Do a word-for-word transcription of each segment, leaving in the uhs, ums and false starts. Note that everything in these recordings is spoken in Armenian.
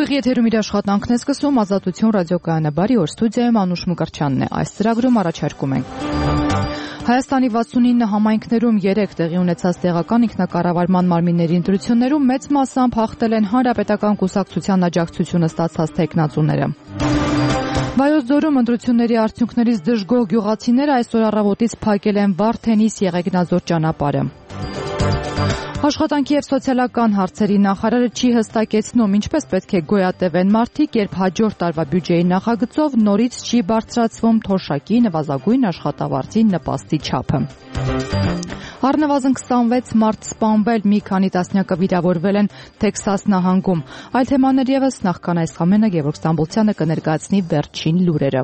Ուղիղ եթերում իր աշխատանքն է սկսում Ազատություն ռադիոկայանը, բարի օր, ստուդիայում Անուշ Մկրտչյանն է, այս ծրագրում առաջարկում ենք Հայաստանի վաթսունինը համայնքներում երեք տեղի ունեցած տեղական ինքնակառավարման մարմինների ընտրություններում մեծ մասամբ հաղթել են հանրապետական կուսակցության աջակցությունը ստացած թեկնածուները։ Վայոց ձորում ընտրությունների արդյունքներից դժգոհ գյուղացիները այսօր առավոտից փակել են Վարդենիս Եղեգնաձոր ճանապարհը։ Աշխատանքի և սոցիալական հարցերի նախարարը չի հստակեցնում, ինչպես պետք է գոյատևեն մարդիկ, երբ հաջորդ տարվա բյուջեի նախագծով նորից չի բարձրացվում թոշակի նվազագույն աշխատավարձի նպաստի չափը։ Առնվազն քսանվեց մարդ սպանվել, մի քանի տասնյակը վիրավորվել են Թեքսաս նահանգում։ Այլ թեմաներ ևս, նախքան այս ամենը Գևորգ Ստամբոլցյանը կներկայացնի վերջին լուրերը։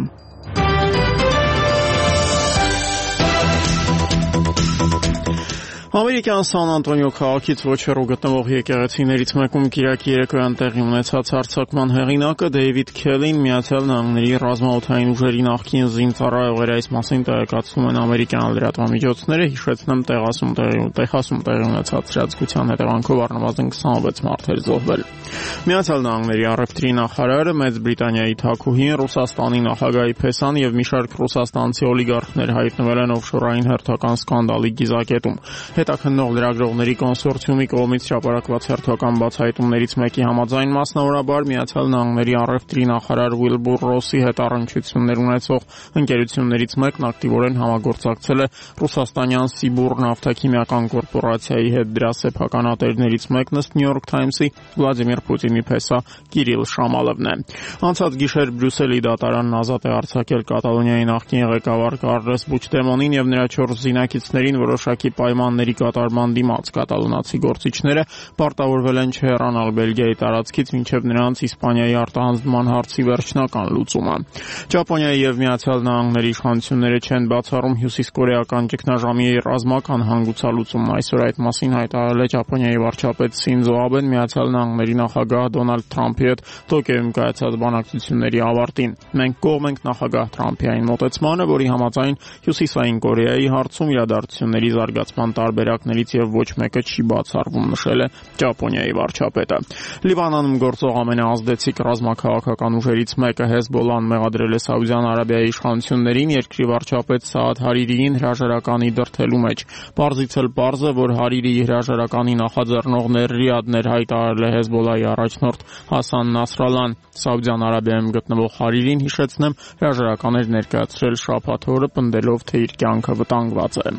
Ամերիկյան Սան Անտոնիո քաղաքից ոչ հեռու գտնվող եկեղեցիներից մեկում կիրակի երեկոյան տեղի ունեցած հարձակման հեղինակը Դեյվիդ Քելին Միացյալ Նահանգների ռազմաօդային ուժերի նախկին զինծառայող էր, այս մասին տեղեկացնում են ամերիկյան լրատվամիջոցները, հիշեցնեմ Տեխասում տեղի ունեցած ցրածկության հետևանքով առնվազն քսանվեց մարդ էր զոհվել։ Միացյալ Նահանգների առևտրի նախարարը, Մեծ Բրիտանիայի թագուհին, Ռուսաստանի նախագահի փեսան եւ մի շարք ռուսաստանցի օլիգարխներ հայտնվել են օֆշորային հերթական սկանդալի գիզակետում։ Հետաքննող լրագրողների կոնսորցիումի կողմից հրապարակված հերթական բացահայտումներից մեկի համաձայն մասնավորաբար Միացյալ Նահանգների առևտրի նախարար Ուիլբուր Ռոսի հետ առնչություններ ունեցող ընկերություններից մեկն ակտիվորեն համագործակցել է ռուսաստանյան Սիբուր նավթաքիմիական կորպորացիայի հետ, դրա սեփականատերներից մեկն ըստ New York Times-ի Վլադիմիր Պուտինի փեսա Կիրիլ Շամալովն է։ Անցած գիշեր Բրյուսելի դատարանն ազատ է արձակել Կատալոնիայի նախկին ղեկավար Կարլես Պուչդեմոնին եւ նրա չորս զինակիցներին որոշակի պայմանների կատարման դիմաց։ Կատալոնացի գործիչները պարտավորվել են չհեռանալ Բելգիայի տարածքից մինչև նրանց Իսպանիայի արտահանձնման հարցի վերջնական լուծումը։ Ճապոնիայի եւ Միացյալ Նահանգների իշխանությունները չեն բացառում հյուսիսկորեական ճգնաժամի ռազմական հանգուցալուծումն։ Այսօր այդ մասին հայտարարել է Ճապոնիայի վարչապետ Սինզո Աբեն Միացյալ Նահանգների նախագահ Դոնալդ Թրամփի հետ Տոկիոյում կայացած բանակցությունների ավարտին։ Մենք կողմ ենք նախագահ Թրամփի այն մոտեցմանը, որի համաձայն Հյուսիսային Կորեայի հարցում իրադարձությունների զարգացման տարբերակներից եւ ոչ մեկը չի բացառվում, նշել է Ճապոնիայի վարչապետը։ Լիբանանում գործող ամենաազդեցիկ ռազմաքաղաքական ուժերից մեկը Հեզբոլլան մեղադրել է Սաուդյան Արաբիայի իշխանություններին երկրի վարչապետ Սաադ Հարիրիին հրաժարականի դրդելու մեջ։ Պարզից էլ պարզ է, որ Հարիրիի հրաժարականի նախաձեռնողներ Ռիադն էր, հայտարարել է Հեզբոլլայի առաջնորդ Հասան Նասրալլան։ Սաուդյան Արաբիայում գտնվող Հարիրին, հիշեցնեմ, հրաժարական էր ներկայացրել շաբաթ օրը, պնդելով, թե իր կյանքը վտանգված է։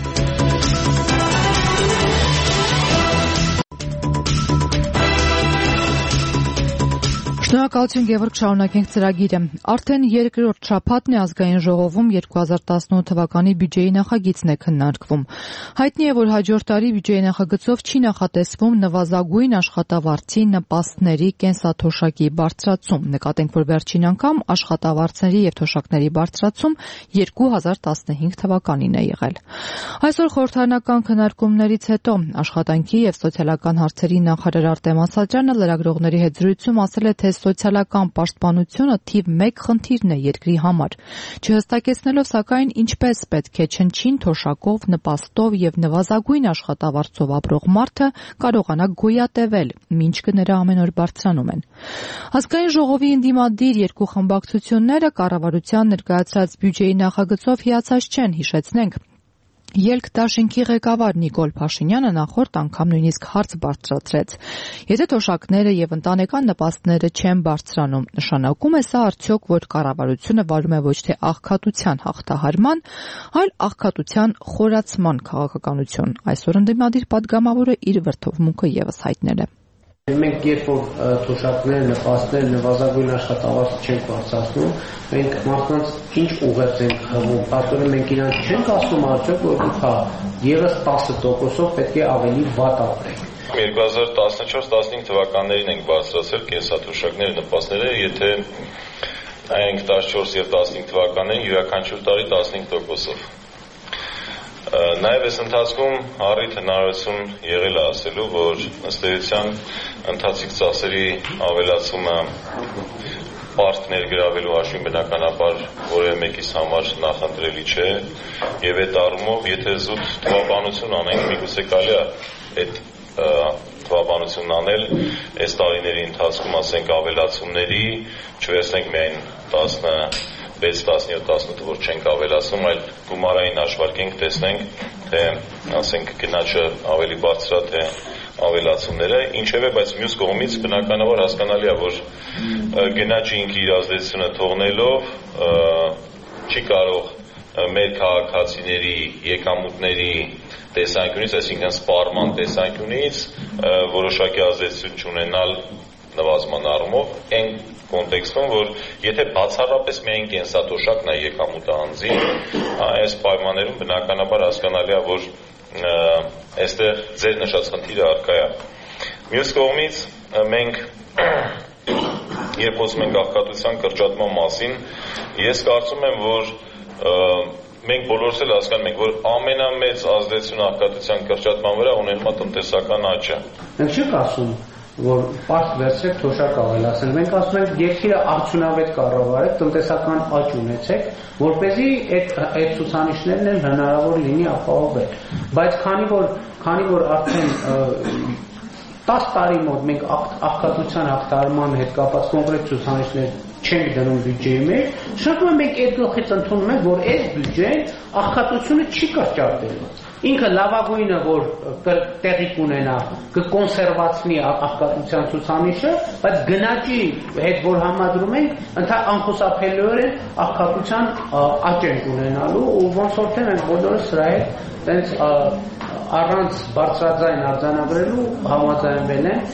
Շնորհակալություն Գևորգ, շարունակենք ծրագիրը։ Արդեն երկրորդ շաբաթն է ազգային ժողովում երկու հազար տասնութ թվականի բյուջեի նախագիծն է քննարկվում։ Հայտնի է, որ հաջորդ տարի բյուջեի նախագծով չի նախատեսվում նվազագույն աշխատավարձի նպաստների կենսաթոշակի բարձրացում։ Նկատենք, որ վերջին անգամ աշխատավարձերի եւ թոշակների բարձրացում երկու հազար տասնհինգ թվականին է եղել։ Այսօր խորհրդարանական քննարկումներից հետո աշխատանքի եւ սոցիալական հարցերի նախարար Արտեմ Ասատրյանը լրագրողների հետ զրույցում ասել է, թե սոցիալական պաշտպանությունը թիվ մեկ խնդիրն է երկրի համար, չհստակեցնելով սակայն ինչպես պետք է չնչին թոշակով, նպաստով եւ նվազագույն աշխատավարձով ապրող մարդը կարողանա գոյատևել, մինչ կները ամեն օր բարձրանում են։ Ազգային ժողովի ընդդիմադիր երկու խմբակցությունները կառավարության ներկայացրած բյուջեի նախագծով հիացած չեն, հիշեցնենք։ Ելք դաշինքի ղեկավար Նիկոլ Փաշինյանը նախորդ անգամ նույնիսկ հարց բարձրացրեց. Եթե թոշակները եւ ընտանեկան նպաստները չեն բարձրանում, նշանակում է սա արդյոք, որ կառավարությունը վարում է ոչ թե աղքատության հաղթահարման, այլ աղքատության խորացման քաղաքականություն։ Այսօր ընդդիմադիր падգամավորը իր վրթովմունքը եւս հայտնել է։ Մենք երբ որ թոշակներ, նպաստներ, նվազագույն աշխատավարձ չենք բարձրացնում, մենք մարդկանց ինչ ուղերձ ենք խմում, պատճառը մենք իրանց չենք ասում արդյոք, որ դուք ևս տասը տոկոսով պետք է ավելի վատ ապրեք։ երկու հազար տասնչորս տասնհինգ թվականներին ենք բարձրացրել կենսաթոշակների նպաստները, եթե այնք տասնչորս եւ տասնհինգ թվականներին յուրաքանչյուր տարի տասնհինգ տոկոսով։ Նաև այս ընթացքում առիթ հնարավորություն եղել է ասելու, որ ըստ էության ընթացիկ ծախսերի ավելացումը պարկ ներգրավելու հաշվին բնականաբար որևէ մեկիս համար նախընտրելի չէ եւ այդ առումով եթե զուտ թվաբանություն անենք, միգուցե կարելի է այդ մեկնաբանություն անել այս տարիների ընթացքում, ասենք, ավելացումների, չվերցնենք միայն տասնվեց, տասնյոթ, տասնութ, որ չենք ավելացում, այլ գումարային հաշվարկենք, տեսնենք, թե ասենք գնաճը ավելի բարձր է, թե ավելացումները, ինչևէ, բայց մյուս կողմից բնականաբար հասկանալի է, որ գնաճի ինքը իր ազդեցությունը թողնելով չի կարող մեր քաղաքացիների եկամուտների տեսանկյունից, այսինքն սպառման տեսանկյունից որոշակի ազդեցություն չունենալ նվազման առումով, այն կոնտեքստում, որ եթե բացառապես միայն կենսաթոշակն է եկամուտը անձի, այս պայմաններում բնականաբար հասկանալի է, որ այստեղ ձեր նշած խնդիրը առկա է։ Մյուս կողմից մենք երբ խոսում ենք աղքատության կրճատման մասին, ես կարծում եմ, որ մենք բոլորս էլ հասկանում ենք, որ ամենամեծ ազդեցություն աղքատության կրճատման վրա ունենում է տնտեսական աճը։ Մենք չենք ասում, որ պարզ վերցրեք թոշակ ավելացնել։ Մենք ասում ենք երկիրը արդյունավետ կառավարեք, տնտեսական աճ ունեցեք, որպեսզի այդ այդ ցուցանիշներն էլ հնարավոր լինի ապահովել։ Բայց քանի որ քանի որ արդեն տասը տարի մոտ մենք աղքատության հաղթահարման հետ կապված կոնկրետ ցուցանիշներ չենք դնում բյուջեի մեջ, շրջանում մենք այդ գլխից ընդունում ենք, որ այս բյուջեն աղքատությունը չի կրճատելու։ Ինքը լավագույնը, որ տեղի կունենա, կկոնսերվացնի աղքատության ցուցանիշը, բայց գնաճի հետ որ համադրում ենք, անխուսափելիորեն աղքատության աճ ենք ունենալու, ու ոնց որ թե մենք բոլորս սրա հետ տենց առանց բարձրաձայն արձանագրելու համաձայնվել են։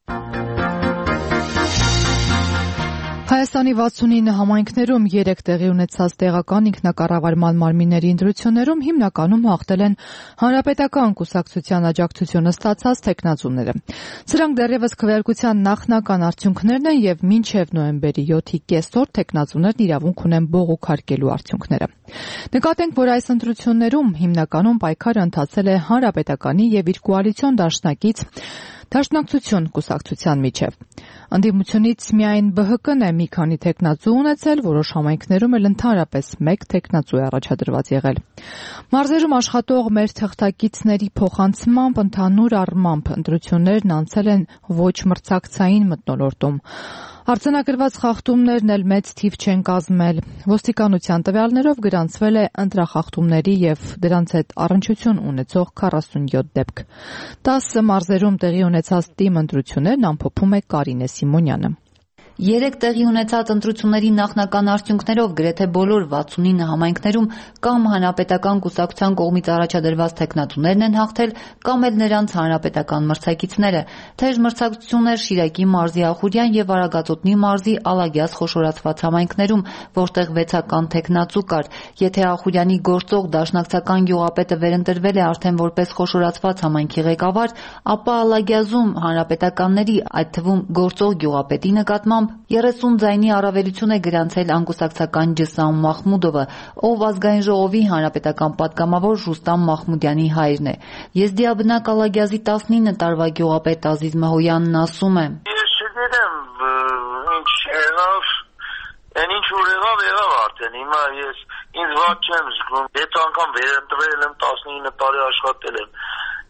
Հայաստանի վաթսունինը համայնքներում երեք տեղի ունեցած տեղական ինքնակառավարման մարմինների ընտրություններում հիմնականում հաղթել են հանրապետական կուսակցության աջակցությունը ստացած թեկնածուները։ Սրանք դեռևս քվեարկության նախնական արդյունքներն են եւ մինչեւ նոյեմբերի յոթի կեսօր թեկնածուներն իրավունք ունեն բողոքարկելու արդյունքները։ Նկատենք, որ այս ընտրություններում հիմնականում պայքարը ընթացել է հանրապետականի եւ իր կոալիցիոն դաշնակից Դաշնակցություն կուսակցության միջև։ Ընդդիմությունից միայն Բ Հ Կն է մի քանի թեկնածու ունեցել, որոշ համայնքներում էլ ընդհանրապես մեկ թեկնածու է առաջադրված եղել։ Մարզերում աշխատող մեր թղթակիցների փոխանցմամբ ընդհանուր առմամբ ընտրություններն անցել են ոչ մրցակցային մթնոլորտում։ Արձանագրված խախտումներն էլ մեծ թիվ չեն կազմել։ Ոստիկանության տվյալներով գրանցվել է ընտրախախտումների եւ դրանց հետ առնչություն ունեցող քառասունյոթ դեպք։ տասը մարզերում տեղի ունեցած թիմ ընտրություններն ամփոփում է Կարինե Սիմոնյանը։ Երեք տեղի ունեցած ընտրությունների նախնական արդյունքներով գրեթե բոլոր վաթսունինը համայնքներում կամ հանրապետական կուսակցության կողմից առաջադրված թեկնածուներն են հաղթել, կամ էլ նրանց հանրապետական մրցակիցները։ Թեժ մրցակցություններ Շիրակի մարզի Ախուրյան եւ Արագածոտնի մարզի Ալագյաս խոշորացված համայնքներում, որտեղ վեցական թեկնածու կար։ Եթե Ախուրյանի գործող դաշնակցական գյուղապետը վերընտրվել է արդեն որպես խոշորացված համայնքի ղեկավար, ապա Ալագյազում հանրապետականների, այդ թվում գործող գյուղապետի նկատմամբ երեսուն ձայնի առավելություն է գրանցել անկուսակցական Ջսամ Մախմուդովը, ով ազգային ժողովի հանրապետական պատգամավոր Ռուստամ Մախմուդյանի հայրն է։ Եզդիաբնակ Ալագյազի տասնինը տարվա գյուղապետ Ազիզ Մահոյանն ասում է. Ես չգիտեմ ինչ եղավ, այն ինչ որ եղավ, եղավ արդեն, հիմա ես ինձ վատ չեմ զգում, եթե անգամ վերընտրվել եմ, տասնինը տարի աշխատել եմ,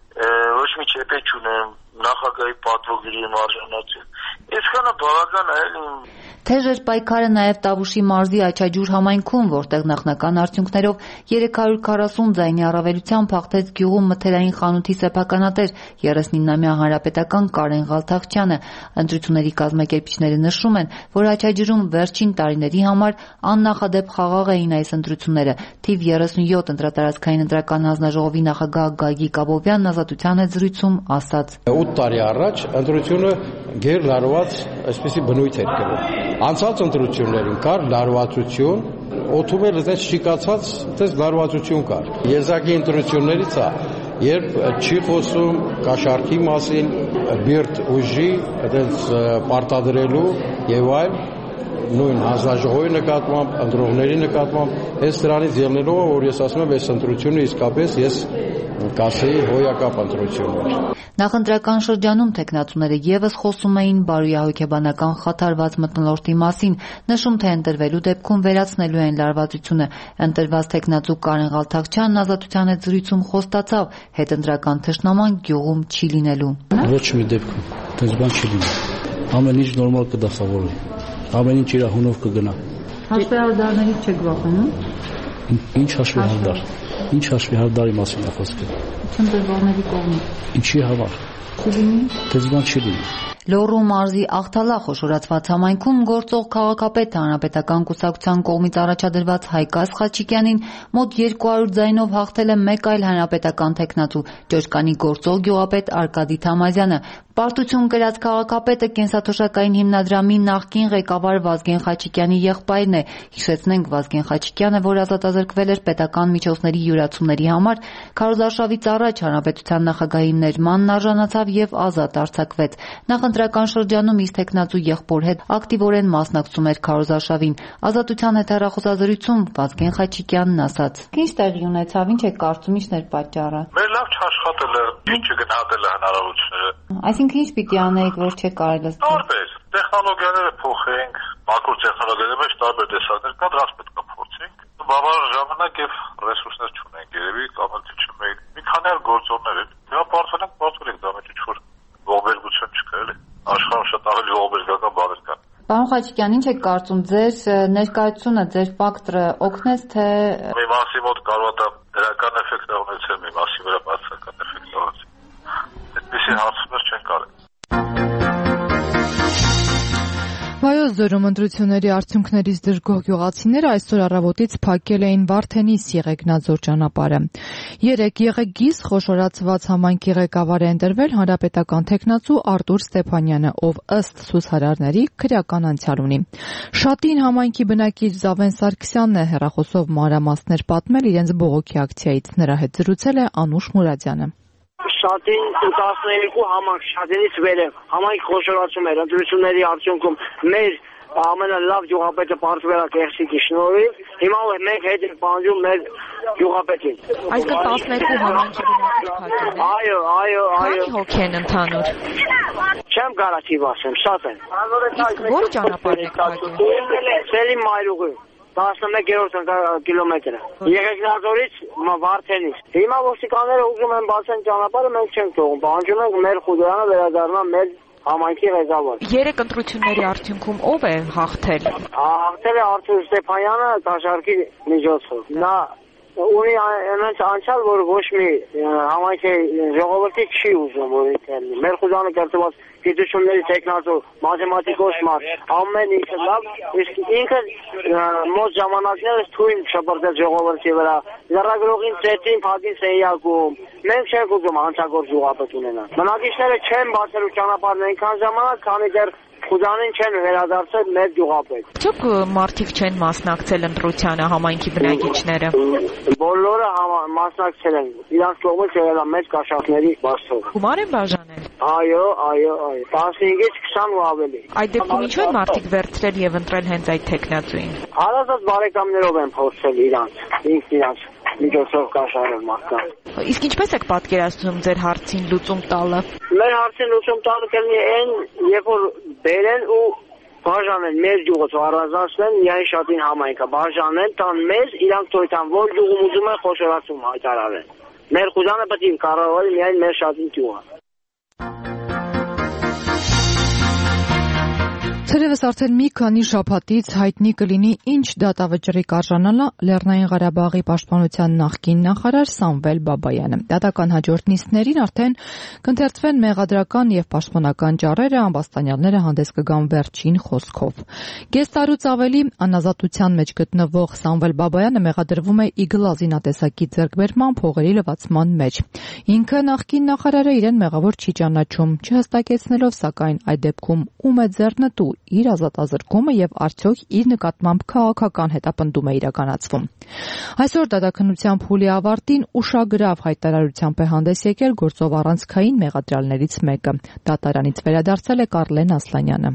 ոչ մի չեպետ չունեմ, նախագահի պատվոգիրի եմ արժանացել։ Այսքանը բավական է էլի։ Թեժ էր պայքարը նաև Տավուշի մարզի Աչաջուր համայնքում, որտեղ նախնական արդյունքներով երեք հարյուր քառասուն ձայնի առավելությամբ հաղթեց գյուղում մթերային խանութի սեփականատեր երեսնինամյա հանրապետական Կարեն Ղալթախչյանը։ Ընտրությունների կազմակերպիչները նշում են, որ Աչաջուրում վերջին տարիների համար աննախադեպ խաղաղ էին այս ընտրությունները։ Թիվ երեսունյոթ ընտրատարածքային ընտրական հանձնաժողովի նախագահ Գագիկ Աբովյանն Ազատության հետ զրույցում ասաց. ութ տարի առաջ ընտրությունը գեր լարված այսպեսի բնույթ էր կրում։ Անցած ընտրություններին կար լարվածություն, օդում էլ այդպես շիկացած, այդպես լարվածություն կար։ Եզակի ընտրություններից է, երբ չի խոսում կաշառքի մասին, բիրտ ուժի, այդպես պարտադրելու եւ այլ նույն հանձնաժողովի նկատմամբ, ընտրողների նկատմամբ, այս դրանից ելնելով, որ ես ասում եմ, այս ընտրությունը իսկապես ես կասեի հոյակապ ընտրություններ։ Նախընտրական շրջանում տեխնատուները եւս խոսում էին բարոյահոգեբանական խաթարված մթնոլորտի մասին, նշում թե ընտրվելու դեպքում վերացնելու են լարվածությունը։ Ընտրված տեխնատու Կարեն Ղալթախչյանն Ազատության հետ զրույցում խոստացավ, հետընտրական թշնաման գյուղում չի լինելու։ Ոչ մի դեպքում դες բան չի լինի։ Ամեն ինչ նորմալ կդասավորվի։ Ամեն ինչ իր հունով կգնա։ Հաշվեհարդարներից չեք վախենում։ Ինչ հաշվեհարդար։ Ինչ հաշվեհարդարի մասին է խոսքը։ Ընտրվողների կողմից։ Ինչի համար։ Չլինի։ Դες բան չի լինի։ Լոռու մարզի Աղթալա խոշորացված համայնքում գործող քաղաքապետ հանրապետական կուսակցության կողմից առաջադրված Հայկազ Խաչիկյանին մոտ երկու հարյուր ձայնով հաղթել է մեկ այլ հանրապետական տեխնատու Ճոճկանի գործող գյուղապետ Արկադի Թամազյանը։ Պարտություն կրած քաղաքապետը կենսաթոշակային հիմնադրամի նախկին ղեկավար Վազգեն Խաչիկյանի եղբայրն է։ Հիշեցնենք, Վազգեն Խաչիկյանը, որ ազատազրկվել էր պետական միջոցների յուրացումների համար, քարոզարշավից առաջ հանրապետության նախագահի ներմանն արժանացավ եւ ազատ արձակվեց։ Նախընտրական շրջանում իսկ տեխնատու եղբոր հետ ակտիվորեն մասնակցում էր քարոզարշավին։ Ազատության հետ հեռախոսազրույցում Վազգեն Խաչիկյանն ասաց. Ինչ տեղի ունեցավ, ինչ է կարծում, ինչն էր պատճառը։ Մեր լավ չաշխատել է, ինչը գնահատել է հնարավորությունները։ Այսինքն ինչ պիտի անեիք, որ չէ կարելի։ Տարբեր տեխնոլոգիաները փոխենք, մակրո տեխնոլոգիաների մեջ տարբեր տեսակներ կան, դրանց պետք է փորձենք։ Բավարար ժամանակ եւ ռեսուրսներ չունենք, երևի կամ էլ չմեի։ Մի քանի այլ գործոններ են։ Դա պարտվել ենք, պարտվել ենք, դա մեջ ինչ-որ ողբերգություն չկա, էլի։ Աշխարհում շատ ավելի ողբերգական բաներ կան։ Պարոն Խաչիկյան, ինչ եք կարծում, ձեր ներկայությունը, ձեր ֆակտորը օգնեց թե մի մասի մոտ կարող է դրական էֆեկտ ունեցել, մի մասի վրա բացական էֆեկտ ունեցել։ Այդպիսի հարցումներ չեն կարել։ Վայոց ձորում ընտրությունների արդյունքներից դժգոհ գյուղացիները այսօր առավոտից փակել էին Վարդենիս Եղեգնաձոր ճանապարհը։ Երեկ Եղեգիս խոշորացված համայնքի ղեկավար է ընտրվել հանրապետական տեխնատու Արտուր Ստեփանյանը, ով ըստ ցուցարարների քրեական անցյալ ունի։ Շատին համայնքի բնակիչ Զավեն Սարգսյանն է հեռախոսով մանրամասներ պատմել իրենց բողոքի ակցիայից։ Նրա հետ զրուցել է Անուշ Մուրադյանը։ Շատին տասներկու համայնք շատերից վերև համայնք խոշորացում էր ընտրությունների արդյունքում մեր ամենալավ գյուղապետը պարտվել է Կեղսիկի շնորհիվ, հիմա մենք հետ ենք պահանջում մեր գյուղապետին։ Այսինքն տասներկու համայնքի բնակիչ փակել է։ Այո, այո, այո։ Քանի հոգի են ընդհանուր։ Չեմ կարող թիվ ասեմ, շատ են։ Իսկ ո՞ր ճանապարհն եք փակել։ Սելի Մայրուղի տասնմեկերորդ կիլոմետրը։ Եղեգնաձորից Վարդենիս։ Հիմա ոստիկանները ուզում են բացեն ճանապարհը, մենք չենք թողում։ Պահանջում ենք մեր խուդարանը վերադառնա մեր համայնքի ղեկավար։ Երեք ընտրությունների արդյունքում ով է հաղթել։ Հաղթել է Արտուր Ստեփանյանը դաշարքի միջոցով։ Նա ունի այնց անցյալ, որ ոչ մի համայնքի ժողովրդի չի ուզում, որ ինքնին։ Մեր խուդանը կերտված գիտությունների տեխնատու, մաթեմատիկոս մարդ, ամեն ինչը լավ, իսկ ինքը մոտ ժամանակներս թույն շպրտեց ժողովրդի վրա, լրագրողին ծեծին փակին սենյակում, մենք չենք ուզում հանցագործ գյուղապետ ունենալ։ Բնակիչները չեն բացելու ճանապարհն այնքան ժամանակ, քանի դեռ խուդանին չեն վերադարձել մեր գյուղապետ։ Չոք մարդիկ չեն մասնակցել ընտրությանը համայնքի բնակիչները։ Բոլորը մասնակցել են, իրանց կողմից եղել է մեծ կաշառքների բարձր։ Գումար են բաժանել։ Այո, այո, այո, տասնհինգից քսան ու ավելի։ Այդ դեպքում ինչու են մարդիկ վերցրել եւ ընտրել հենց այդ տեխնատուին։ Հարազատ բարեկամներով են փորձել իրանց, ինքն իրանց միջոցով կաշառել մարդկանց։ Իսկ ինչպես եք պատկերացնում ձեր հարցին լուծում տալը։ Մեր հարցին լուծում տալը կլինի այն, երբ որ բերեն ու բաժանեն մեր գյուղից առանձնացնեն միայն շատին համայնքը, բաժանեն, տան մեզ իրանք թույլտան, որ գյուղում ուզում են խոշորացում հայտարարեն։ Մեր խուդանը պետք է կառավարի միայն մեր շատին գյուղը։ Թերևս արդեն մի քանի շաբաթից հայտնի կլինի ինչ դատավճռի կարժանալա Լեռնային Ղարաբաղի պաշտպանության նախկին նախարար Սամվել Բաբայանը։ Դատական հաջորդ նիստներին արդեն կընթերցվեն մեղադրական եւ պաշտպանական ճառերը, ամբաստանյալները հանդես կգան վերջին խոսքով։ Կես տարուց ավելի անազատության մեջ գտնվող Սամվել Բաբայանը մեղադրվում է Իգլա զինատեսակի ձեռքբերման փողերի լվացման մեջ։ Ինքը նախկին նախարարը իրեն մեղավոր չի ճանաչում, չհստակեցնելով սակայն այդ դեպքում ում է ձեռնտու իր ազատազրկումը եւ արդյոք իր նկատմամբ քաղաքական հետապնդում է իրականացվում։ Այսօր դատաքննության փուլի ավարտին ուշագրավ հայտարարությամբ է հանդես եկել գործով առանցքային մեղադրյալներից մեկը։ Դատարանից վերադարձել է Կարլեն Ասլանյանը։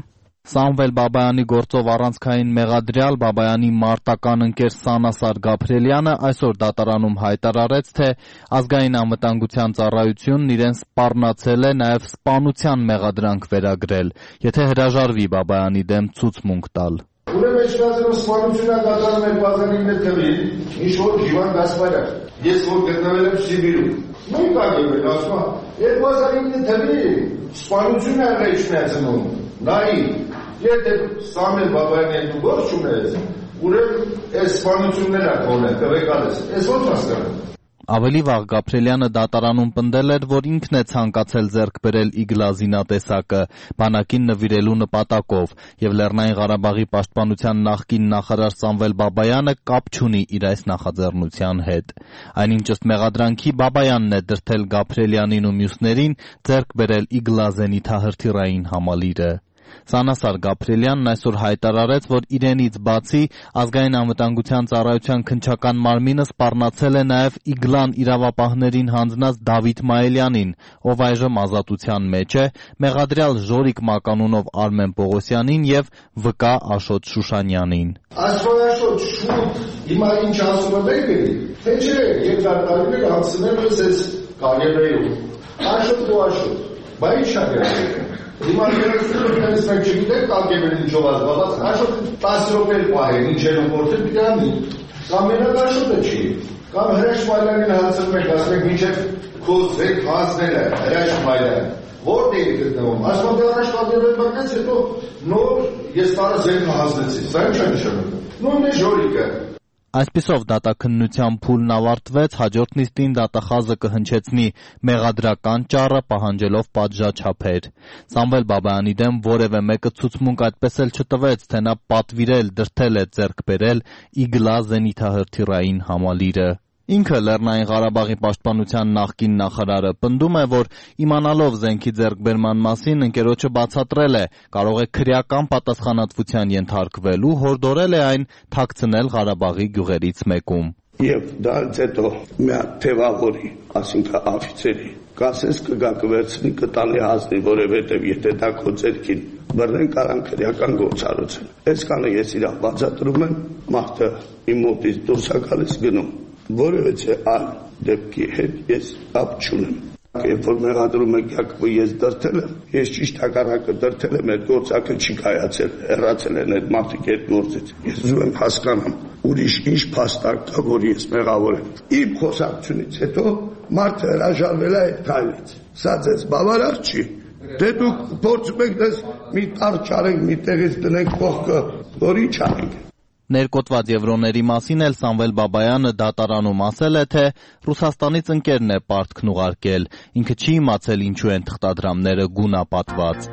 Սամվել Բաբայանի գործով առանցքային մեղադրյալ Բաբայանի մարտական ընկեր Սանասար Գաբրելյանը այսօր դատարանում հայտարարեց, թե ազգային անվտանգության ծառայությունն իրեն սպառնացել է նաև սպանության մեղադրանք վերագրել, եթե հրաժարվի Բաբայանի դեմ ցուցմունք տալ։ Ուրեմն շնորհակալ սպանությունը կատարում է բազմինը թվին, ինչ որ Ջիվան Գասպարյան։ Ես որ գտնվել եմ Սիբիրում։ Նույն կարգել ասում, երկու հազար ինը թվին սպանությունը ղեյշնացնում։ Նայի, եթե Սամվել Բաբայանի դու գործ ունես, ուրեմն այս սպանությունները կողմեն, կվեկալես։ Այս ո՞նց հասկանալ։ Ավելի վաղ Գաբրելյանը դատարանում պնդել էր, որ ինքն է ցանկացել ձեռք բերել Իգլա զինատեսակը բանակին նվիրելու նպատակով, եւ Լեռնային Ղարաբաղի պաշտպանության նախկին նախարար Սամվել Բաբայանը կապ չունի իր այս նախաձեռնության հետ։ Այնինչ ըստ մեղադրանքի Բաբայանն է դրդել Գաբրելյանին ու մյուսներին ձեռք բերել Իգլա զենիթահրթիռային համալիրը։ Սանասար Գաբրելյանն այսօր հայտարարեց, որ իրենից բացի ազգային անվտանգության ծառայության քննչական մարմինը սպառնացել է նաև Իգլան իրավապահներին հանձնած Դավիթ Մայելյանին, ով այժմ ազատության մեջ է, մեղադրյալ Ժորիկ Մականունով Արմեն Պողոսյանին եւ վկա Աշոտ Շուշանյանին։ Ասφαλաշոտ շուտ հիմա ինչ ասում եք, թե չէ, երկար տարիներ անցնել ես այս կարգերում։ Աշոտ ու Աշոտ, բայց ի՞նչ է։ Հիմա երեքսունը մենք չգիտենք կարգերն ինչով ազգված, Աշոտ տասը րոպե պահեն, ինչ են ուղղորդել պիտի անի։ Կամ մենակ Աշոտը չի։ Կամ Հրաշ Մայլյանին հարցնում եք, ասում եք մինչև քո զենք հանձնել է Հրաշ Մայլյան։ Որտե՞ղ է գտնվում։ Ասում եք առաջ պատերել բռնեց, հետո նոր ես տարը զենք հանձնեցի։ Սա ինչ է նշանակում։ Նույնն է Ժորիկը։ Այսպիսով դատաքննության փուլն ավարտվեց, հաջորդ նիստին դատախազը կհնչեցնի մեղադրական ճառը, պահանջելով պատժաչափեր։ Սամվել Բաբայանի դեմ որևէ մեկը ցուցմունք այդպես էլ չտվեց, թե նա պատվիրել, դրդել է ձեռք բերել Իգլա զենիթահրթիռային համալիրը։ Ինքը Լեռնային Ղարաբաղի պաշտպանության նախկին նախարարը պնդում է, որ իմանալով զենքի ձեռքբերման մասին ընկերոջը բացատրել է, կարող է քրեական պատասխանատվության ենթարկվել ու հորդորել է այն թաքցնել Ղարաբաղի գյուղերից մեկում։ Եվ դրանից հետո մի թևավորի, ասինքն աֆիցերի, կասես կգա կվերցնի կտանի հանձնի, որովհետև եթե դա քո ձեռքին բռնեն կարան քրեական գործառույթ։ Այսքանը ես իրավ բացատրում եմ, մարդը իմ մոտից դուրս է գալիս գնում։ Որևէ այլ դեպքի հետ ես կապ չունեմ։ Երբ որ մեղադրում եք Յակովը ես դրդել եմ, ես ճիշտ հակառակը դրդել եմ, այդ գործակը չի կայացել, հեռացել են այդ մարդիկ այդ գործից։ Ես ուզում եմ հասկանամ, ուրիշ ինչ փաստակ կա, որ ես մեղավոր եմ։ Իմ խոսակցությունից հետո մարդը հրաժարվել է այդ քայլից։ Սա ձեզ բավարար չի։ Դե դուք փորձում եք դες մի տար չարենք, մի տեղից դնենք կողքը, որ ինչ անենք։ Ներկոտված եվրոների մասին էլ Սամվել Բաբայանը դատարանում ասել է, թե Ռուսաստանից ընկերն է պարտքն ուղարկել, ինքը չի իմացել ինչու են թղթադրամները գունապատված։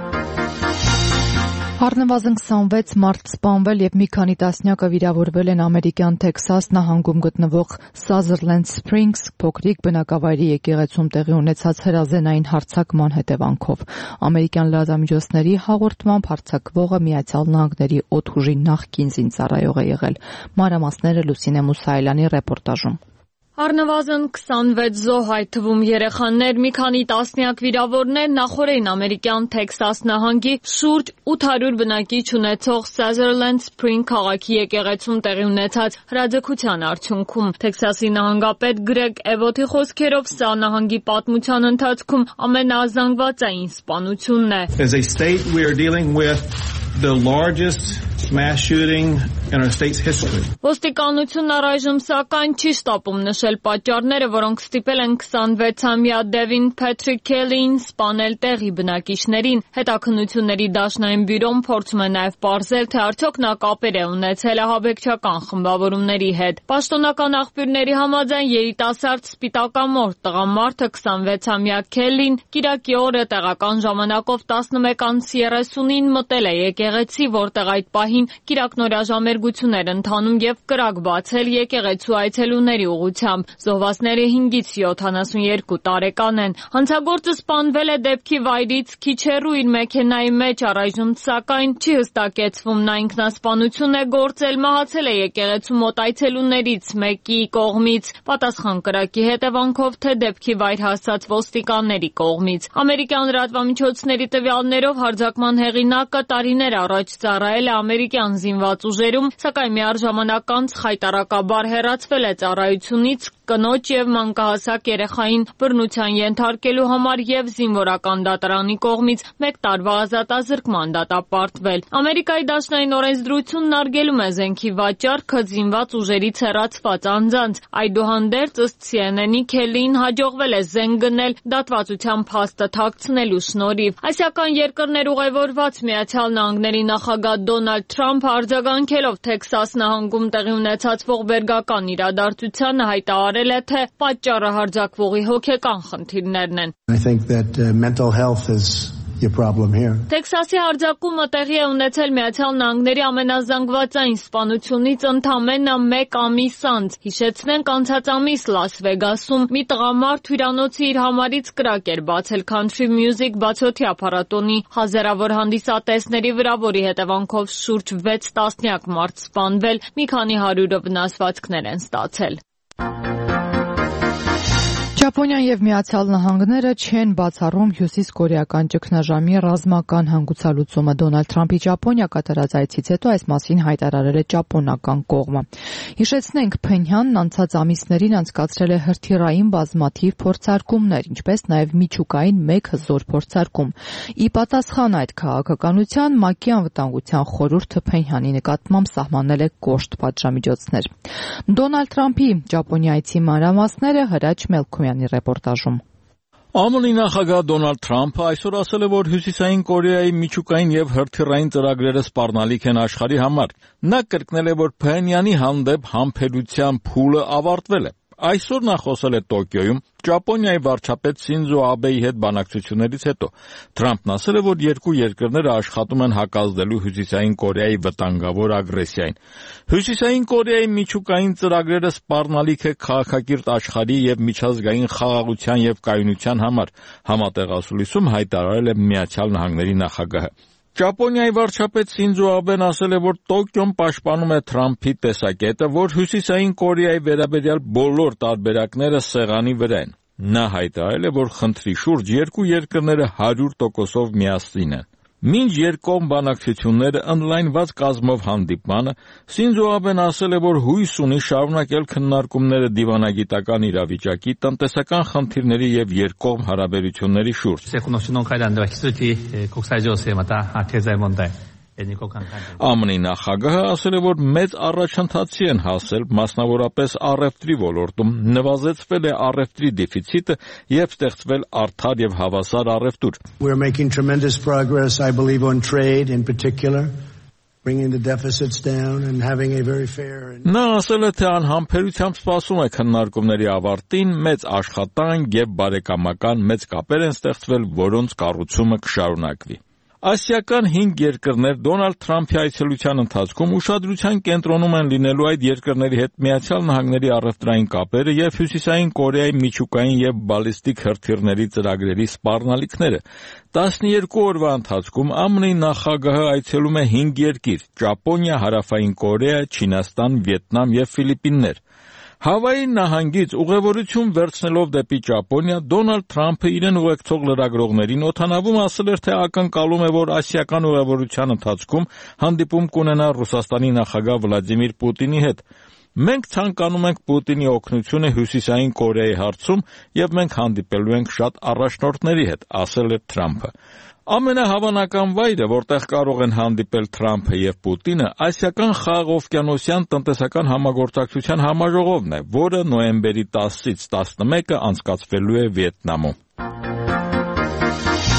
Առնվազն քսանվեց մարդ սպանվել եւ մի քանի տասնյակը վիրավորվել են ամերիկյան Թեքսաս նահանգում գտնվող Sutherland Springs փոքրիկ բնակավայրի եկեղեցում տեղի ունեցած հրազենային հարձակման հետևանքով։ Ամերիկյան լրատվամիջոցների հաղորդմամբ հարձակվողը Միացյալ Նահանգների օդուժի նախկին զինծառայող է եղել։ Մանրամասները Լուսինե Մուսայելյանի ռեպորտաժում։ Առնվազն քսանվեց զոհ, այդ թվում երեխաներ, մի քանի տասնյակ վիրավորներ նախօրեին ամերիկյան Թեքսաս նահանգի շուրջ ութ հարյուր բնակիչ ունեցող Sutherland Spring քաղաքի եկեղեցում տեղի ունեցած հրաձգության արդյունքում։ Թեքսասի նահանգապետ Գրեգ Էվոթի խոսքերով սա նահանգի պատմության ընթացքում ամենազանգվածային սպանությունն է։ As a state we are dealing with the largest mass shooting in our state's history. Ոստիկանությունն առայժմ սակայն չի շտապում նշել պատճառները, որոնք ստիպել են քսանվեցամյա Դևին Փեթրիկ Քելին սպանել տեղի բնակիչներին։ Հետաքննությունների դաշնային բյուրոն փորձում է նաև պարզել, թե արդյոք նա կապեր է ունեցել ահաբեկչական խմբավորումների հետ։ Պաշտոնական աղբյուրների համաձայն երիտասարդ սպիտակամորթ տղամարդը քսանվեցամյա Քելին կիրակի օրը տեղական ժամանակով տասնմեկ անց երեսունին մտել է եկեղեցի, որտեղ այդ պահին պահին կիրակնորաժամերգություններ ընթանում եւ կրակ բացել եկեղեցու այցելուների ուղղությամբ։ Զոհվածները հինգից յոթանասունյոթ տարեկան են։ Հանցագործը սպանվել է դեպքի վայրից քիչ հեռու իր մեքենայի մեջ, առայժմ սակայն չի հստակեցվում նա ինքնասպանություն է գործել, մահացել է եկեղեցու մոտ այցելուներից մեկի կողմից, պատասխան կրակի հետևանքով, թե դեպքի վայր հասած ոստիկանների կողմից։ Ամերիկյան լրատվամիջոցների տվյալներով հարձակման հեղինակը տարիներ առաջ ծառայել է ամերիկյան զինված ուժերում, սակայն միառժամանակ անց խայտառակաբար հեռացվել է ծառայությունից կնոջ եւ մանկահասակ երեխային բռնության ենթարկելու համար եւ զինվորական դատարանի կողմից մեկ տարվա ազատազրկման դատապարտվել։ Ամերիկայի դաշնային օրենսդրությունն արգելում է զենքի վաճառքը զինված ուժերից հեռացված անձանց։ Այդուհանդերձ, ըստ C N N-ի, Քելին հաջողվել է զենք գնել դատվածության փաստը թաքցնելու շնորհիվ։ Ասիական երկրներ ուղևորված Միացյալ Նահանգների նախագահ Դոնալդ Թրամփը արձագանքելով Թեքսաս նահանգում տեղի ունեցած ողբերգական իրադարձությանը հայտարարել է, թե պատճառը հարձակվողի հոգեկան խնդիրներն են։ I think that uh, mental health is your problem here. Թեքսասի հարձակումը տեղի է ունեցել Միացյալ Նահանգների ամենազանգվածային սպանությունից ընդամենը մեկ ամիս անց։ Հիշեցնենք, անցած ամիս Լաս Վեգասում մի տղամարդ հյուրանոցի իր համարից կրակ էր բացել Country Music բացօթյա փառատոնի հազարավոր հանդիսատեսների վրա, որի հետևանքով շուրջ վեց տասնյակ մարդ սպանվել, մի քանի հարյուրը վնասվածքներ են ստացել։ Ճապոնիան եւ Միացյալ Նահանգները չեն բացառում հյուսիսկորեական ճգնաժամի ռազմական հանգուցալուծումը։ Դոնալդ Թրամփի Ճապոնիա կատարած այցից հետո այս մասին հայտարարել է ճապոնական կողմը։ Հիշեցնենք, Փենյանն անցած ամիսներին անցկացրել է հրթիռային բազմաթիվ փորձարկումներ, ինչպես նաեւ միջուկային մեկ հզոր փորձարկում։ Ի պատասխան այդ քաղաքականության, ՄԱԿ-ի անվտանգության խորհուրդը Փենյանի նկատմամբ սահմանել է կոշտ պատժամիջոցներ։ Դոնալդ Թրամփի Ճապոնիայցի մանրամասները Հրաչ Մելքոյանի ռեպորտաժում։ Ամն Ամն-ի նախագահ Դոնալդ Թրամփը այսօր ասել է, որ Հյուսիսային Կորեայի միջուկային եւ հրթիռային ծրագրերը սպառնալիք են աշխարհի համար։ Նա կրկնել է, որ Փհենյանի հանդեպ համբերության փուլը ավարտվել է։ Այսօր նա խոսել է Տոկիոյում Ճապոնիայի վարչապետ Սինզո Աբեի հետ բանակցություններից հետո։ Թրամփն ասել է, որ երկու երկրները աշխատում են հակազդելու Հյուսիսային Կորեայի վտանգավոր ագրեսիային։ Հյուսիսային Կորեայի միջուկային ծրագրերը սպառնալիք է քաղաքակիրթ աշխարհի եւ միջազգային խաղաղության եւ կայունության համար, համատեղ ասուլիսում հայտարարել է Միացյալ Նահանգների նախագահը։ Ճապոնիայի վարչապետ Սինզո Աբեն ասել է, որ Տոկիոն պաշտպանում է Թրամփի տեսակետը, որ Հյուսիսային Կորեայի վերաբերյալ բոլոր տարբերակները սեղանի վրա են։ Նա հայտարարել է, որ խնդրի շուրջ երկու երկրները հարյուր տոկոսով միասին են։ Մինչ երկկողմ բանակցությունները ընդլայնված կազմով հանդիպմանը, Սինզո Աբեն ասել է, որ հույս ունի շարունակել քննարկումները դիվանագիտական իրավիճակի, տնտեսական խնդիրների եւ երկկողմ հարաբերությունների շուրջ։ ԱՄՆ-ի նախագահը ասել է, որ մեծ առաջընթացի են հասել, մասնավորապես առևտրի ոլորտում, նվազեցվել է առևտրի դեֆիցիտը եւ ստեղծվել արդար եւ հավասար առևտուր։ We're making tremendous progress, I believe, on trade in particular, bringing the deficits down and having a very fair and... Նա ասել է, թե անհամբերությամբ սպասում է քննարկումների ավարտին, մեծ աշխատանք եւ բարեկամական մեծ կապեր են ստեղծվել, որոնց կառուցումը կշարունակվի։ Ասիական հինգ երկրներ Դոնալդ Թրամփի այցելության ընթացքում ուշադրության կենտրոնում են լինելու այդ երկրների հետ Միացյալ Նահանգների առևտրային կապերը եւ Հյուսիսային Կորեայի միջուկային եւ բալիստիկ հրթիռների ծրագրերի սպառնալիքները։ տասներկու օրվա ընթացքում ԱՄՆ-ի նախագահը այցելում է հինգ երկիր՝ Ճապոնիա, Հարավային Կորեա, Չինաստան, Վիետնամ եւ Ֆիլիպիններ։ Հավայի նահանգից ուղևորություն վերցնելով դեպի Ճապոնիա, Դոնալդ Թրամփը իրեն ուղեկցող լրագրողներին օդանավում ասել էր, թե ակնկալում է, որ ասիական ուղևորության ընթացքում հանդիպում կունենա Ռուսաստանի նախագահ Վլադիմիր Պուտինի հետ։ Մենք ցանկանում ենք Պուտինի օգնությունը Հյուսիսային Կորեայի հարցում եւ մենք հանդիպելու ենք շատ առաջնորդների հետ, ասել է Թրամփը։ Ամենահավանական վայրը, որտեղ կարող են հանդիպել Թրամփը եւ Պուտինը, Ասիական խաղաղօվկիանոսյան տնտեսական համագործակցության համաժողովն է, որը նոյեմբերի տասից տասնմեկը անցկացվելու է Վիետնամում։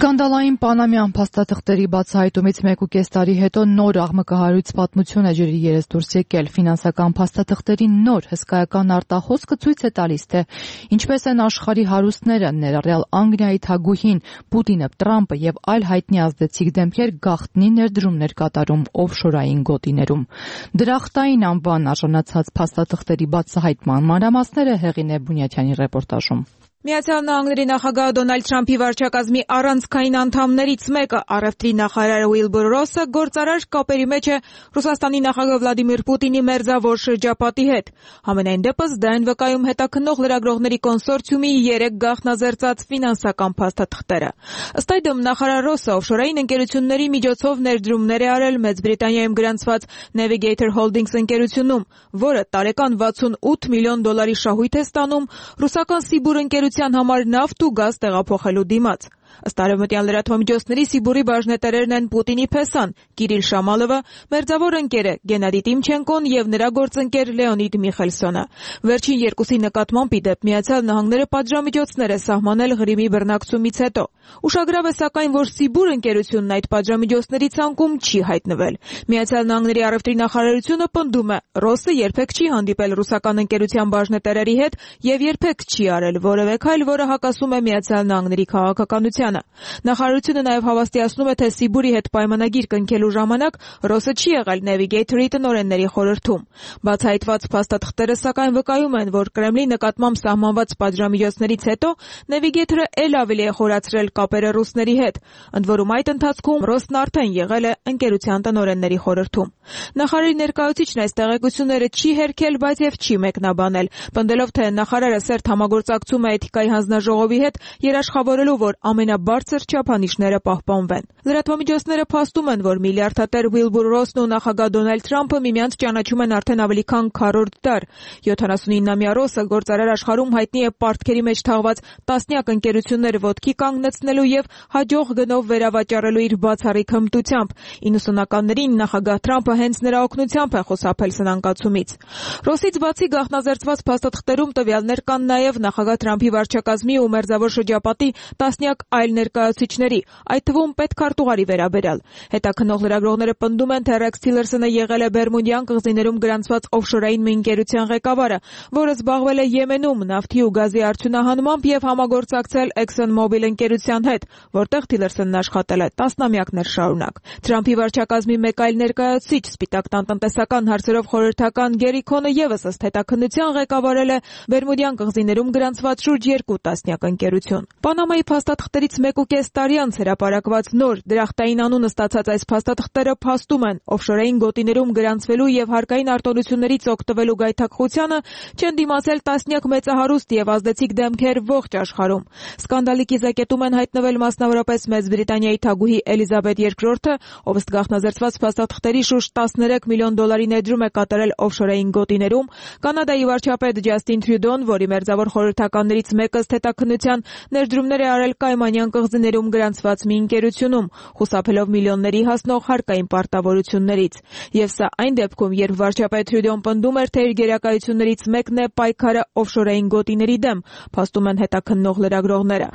Սկանդալային պանամյան փաստաթղթերի բացահայտումից մեկուկես տարի հետո նոր աղմկահարույց պատմություն է ջրի երես դուրս եկել։ Ֆինանսական փաստաթղթերի նոր հսկայական արտահոսքը ցույց է տալիս, թե ինչպես են աշխարհի հարուստները, ներառյալ Անգլիայի թագուհին, Պուտինը, Տրամպը եւ այլ հայտնի ազդեցիկ դեմքեր գաղտնի ներդրումներ կատարում օֆշորային գոտիներում։ Դրախտային անվան արժանացած փաստաթղթերի բացահայտման մանրամասները Հեղինե Բունյաթյանի ռեպորտաժում։ Միացյալ Նահանգների նախագահ Դոնալդ Թրամփի վարչակազմի առանցքային անդամներից մեկը, առևտրի նախարար Ուիլբուր Ռոսը, գործարար կապերի մեջ է Ռուսաստանի նախագահ Վլադիմիր Պուտինի մերձավոր շրջապատի հետ։ Համենայն դեպս դա են վկայում հետաքննող լրագրողների կոնսորցիումի երեք գաղտնազերծած ֆինանսական փաստաթղթերը։ Ըստ այդմ նախարար Ռոսը օֆշորային ընկերությունների միջոցով ներդրումներ է արել Մեծ Բրիտանիայում գրանցված Navigator Holdings ընկերությունում, որը տարեկան վաթսունութ միլիոն դոլարի շահույթ է ստանում ռուսական Սիբուր ընկերության համար նավթ ու գազ տեղափոխելու դիմաց։ Ըստ արևմտյան լրատվամիջոցների Սիբուրի բաժնետերերն են Պուտինի փեսան Կիրիլ Շամալովը, մերձավոր ընկերը Գենադի Տիմչենկոն եւ նրա գործընկեր Լեոնիդ Միխելսոնը։ Վերջին երկուսի նկատմամբ ի դեպ Միացյալ Նահանգները պատժամիջոցներ է սահմանել Ղրիմի բռնակցումից հետո։ Ուշագրավ է սակայն, որ Սիբուր ընկերությունն այդ պատժամիջոցների ցանկում չի հայտնվել։ Միացյալ Նահանգների առևտրի նախարարությունը պնդում է, Ռոսը երբեք չի հանդիպել ռուսական ընկերության բաժնետերերի հետ եւ երբեք չի արել որևէ քայլ, որը հակասում է Միացյալ Նահանգների քաղաքականությանը։ Նախարարությունը նաև հավաստիացնում է, թե Սիբուրի հետ պայմանագիր կնքելու ժամանակ Ռոսը չի եղել Navigator-ի տնօրենների խորհրդում։ Բացահայտված փաստաթղթերը սակայն վկայում են, որ Կրեմլի նկատմամբ սահմանված պատժամիջոցներից հետո Navigator-ը ել ավելի է խորացրել կապերը ռուսների հետ։ Ընդ որում այդ ընթացքում Ռոսն արդեն եղել է ընկերության տնօրենների խորհրդում։ Նախարարի ներկայացուցիչն այս տեղեկությունները չի հերքել, բայց եւ չի մեկնաբանել, պնդելով, թե նախարարը սերտ համագործակցում է էթիկայի հանձնաժողովի հետ, երաշխավորելու, որ ամենաբարձր չափանիշները պահպանվեն։ Լրատվամիջոցները փաստում են, որ միլիարդատեր Ուիլբուր Ռոսն ու նախագահ Դոնալդ Թրամփը միմյանց ճանաչում են արդեն ավելի քան քառորդ դար։ յոթանասունինամյա Ռոսը գործարար աշխարհում հայտնի է պարտքերի մեջ թաղված տասնյակ ընկերություններ ոտքի կանգնեցնելու եւ հաջող գնով վերավաճառելու իր բացառիկ հմտությամբ։ իննսունականներին նախագահ Թրամփը հենց նրա օգնությամբ է խուսափել սնանկացումից։ Ռոսից բացի գաղտնազերծված փաստաթղթերում տվյալներ կան նաև նախագահ Թրամփի վարչակազմի ու մերձավոր շրջապատի տասնյակ այլ ներկայացուցիչների, այդ թվում պետքարտուղարի վերաբերյալ։ Հետաքննող լրագրողները պնդում են, թե Ռեքս Թիլերսոնը եղել է Բերմուդյան կղզիներում գրանցված օֆշորային մի ընկերության ղեկավարը, որը զբաղվել է Եմենում նավթի ու գազի արդյունահանմամբ եւ համագործակցել ExxonMobil ընկերության հետ, որտեղ Թիլերսոնն աշխատել է տասնամյակներ շարունակ։ Թրամփի վարչակազմի մեկ այլ ներկայացուցիչ, Սպիտակ տան տնտեսական հարցերով խորհրդական Գերի Քոնը ևս ըստ հետաքննության ղեկավարել է Բերմուդյան կղզիներում գրանցված շուրջ երկու տասնյակ ընկերություն։ Պանամայի փաստաթղթերից մեկուկես տարի անց հրապարակված նոր դրախտային անունը ստացած այս փաստաթղթերը փաստում են օֆշորային գոտիներում գրանցվելու եւ հարկային արտոնություններից օգտվելու գայթակղությանը չեն դիմացել տասնյակ մեծահարուստ եւ ազդեցիկ դեմքեր ողջ աշխարհում։ Սկանդալի կիզակետում են հայտնվել մասնավորապես Մեծ Բրիտանիայի թագուհի Էլիզաբեթ երկրորդը, ով ըստ գաղտնազերծված փաստաթղթերի շուրջ տասներեք միլիոն դոլարի ներդրում է կատարել օֆշորային գոտիներում, Կանադայի վարչապետ Ջաստին Թրյուդոն, որի մերձավոր խորհրդականներից մեկը ըստ հետաքննության ներդրումներ է արել Կայմանյան կղզիներում գրանցված մի ընկերությունում, խուսափելով միլիոնների հասնող հարկային պարտավորություններից։ Եվ սա այն դեպքում, երբ վարչապետ Թրյուդոն պնդում էր, թե իր գերակայություններից մեկն է պայքարը օֆշորային գոտիների դեմ, փաստում են հետաքննող լրագրողները։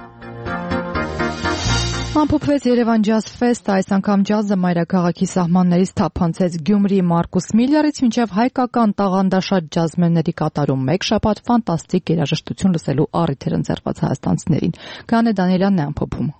Ամփոփվեց Երևան Ջազ Ֆեսթը, այս անգամ ջազը մայրաքաղաքի սահմաններից թափանցեց Գյումրի Մարկուս Միլլերից մինչև հայկական տաղանդաշատ ջազմերների կատարում մեկ շաբաթ ֆանտաստիկ երաժշտություն լսելու առիթ էր ընձեռված հայաստանցիներին։ Գանե Դանիելյանն է ամփոփում։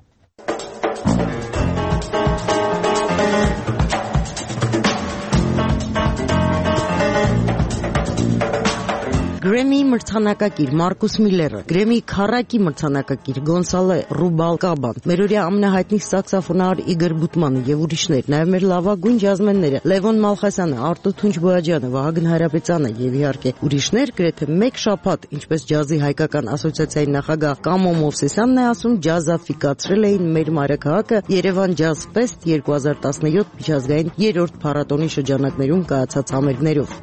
Գրեմի մրցանակակիր Մարկուս Միլլերը, Գրեմի քառակի մրցանակակիր Գոնսալե Ռուբալկաբան, մերօրյա ամենահայտնի սաքսոֆոնահար Իգոր Բուտմանը եւ ուրիշներ, նաեւ մեր լավագույն ջազմենները Լևոն Մալխասյանը, Արտո Թունջբոյաջյանը, Վահագն Հայրապետյանը եւ իհարկե ուրիշներ գրեթե մեկ շաբաթ, ինչպես ջազի հայկական ասոցիացիայի նախագահ Կամո Մովսեսյանն է ասում, ջազաֆիկացրել էին մեր մայրաքաղաքը Երևան Ջազ Ֆեսթ երկու հազար տասնյոթ միջազգային երրորդ փառատոնի շրջանակներում կայացած համերգներով։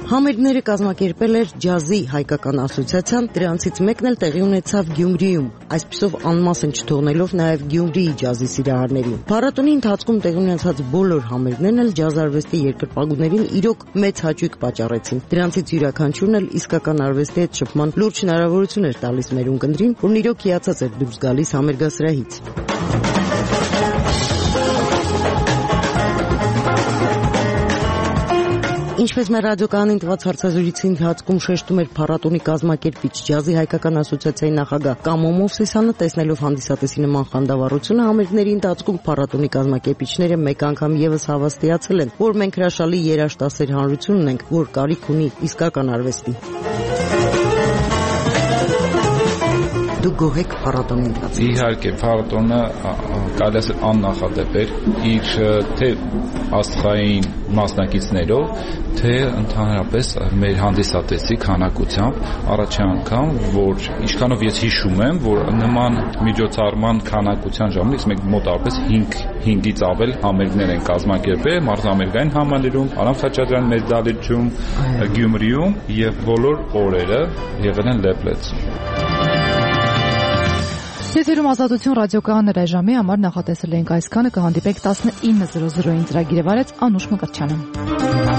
Համերգները կազմակերպել էր ջազի հայկական ասոցիացիան, դրանցից մեկն էլ տեղի ունեցավ Գյումրիում, այսպիսով անմասն չթողնելով նաև Գյումրիի ջազի սիրահարներին։ Փառատոնի ընթացքում տեղի ունեցած բոլոր համերգներն էլ ջազարվեստի երկրպագուներին իրոք մեծ հաճույք պատճառեցին։ Դրանցից յուրաքանչյուրն էլ իսկական արվեստի հետ շփման լուրջ հնարավորություն էր տալիս մեր ունկնդրին, որն իրոք հիացած էր դուրս գալիս համերգասրահից։ Ինչպես մեր ռադիոկայանին տված հարցազրույցի ընթացքում շեշտում էր փառատոնի կազմակերպիչ ջազի հայկական ասոցիացիայի նախագահ Կամո Մովսիսյանը, տեսնելով հանդիսատեսի նման խանդավառությունը համերգների ընթացքում փառատոնի կազմակերպիչները մեկ անգամ եւս հավաստիացել են, որ մենք հրաշալի երաժշտասեր հանրություն ունենք, որ կարիք ունի իսկական արվեստի։ Դու գոհ եք փառատոնի ընթացքում։ Իհարկե, փառատոնը կարելի է աննախադեպ էր իր թե աստղային մասնակիցներով, թե ընդհանրապես մեր հանդիսատեսի քանակությամբ առաջի անգամ, որ ինչքանով ես հիշում եմ, որ նման միջոցառման քանակության ժամանակ մենք մոտավորապես հինգից ավել համերգներ են կազմակերպել մարզամերգային համալիրում, Արամ Խաչատրյան մեծ դահլիճում, Գյումրիում եւ բոլոր օրերը եղել են Լեփլեցում։ Եթերում Ազատություն ռադիոկայանը այժմի համար նախատեսել ենք այսքանը, կհանդիպենք տասնինը զրո զրոյին ծրագիրը վարեց Անուշ Մկրտչյանը։